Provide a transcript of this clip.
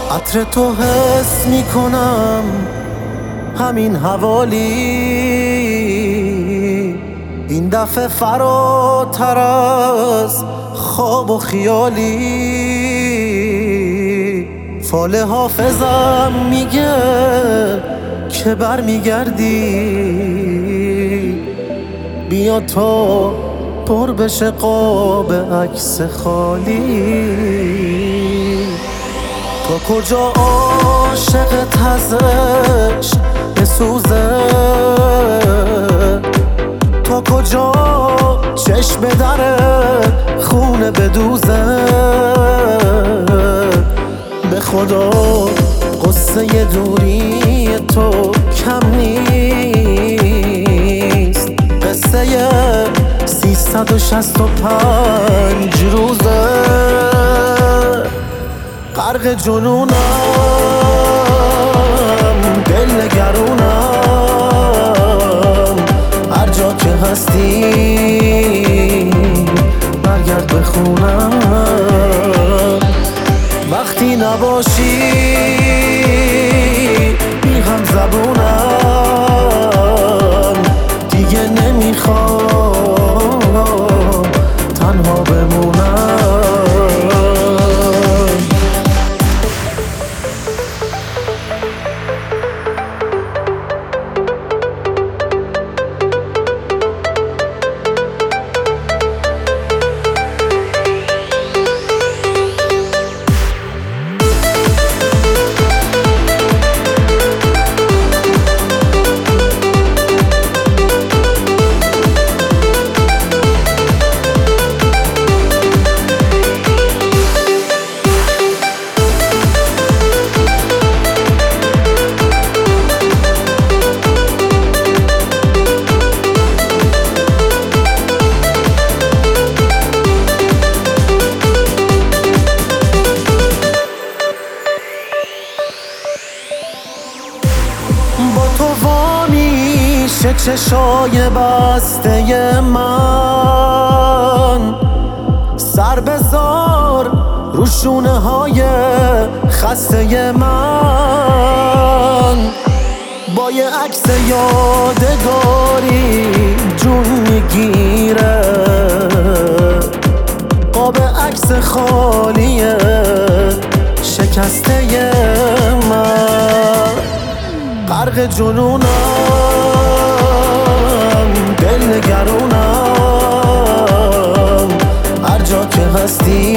عطر تو حس میکنم همین حوالی، این دفعه فراتر از خواب و خیالی. فال حافظم میگه که بر میگردی، بیا تا پر بشه قاب عکس خالی. تا کجا عاشقت ازش بسوزه، تا کجا چشم دره خونه بدوزه. به خدا قصه دوری تو کم نیست، قصه 365 روزه. غرق جنونم، دل نگرونم، هر جا که هستی برگرد به خونم. وقتی نباشی بی هم زبونم، دیگه نمیخوام تنها بمونم. با تو وامیشه چشای بسته من، سر بذار رو شونه های خسته من. با یه عکس یادگاری جون میگیره، قاب عکس خالی شکسته من. غرق جنونم، دل نگرونم، هر جا که هستی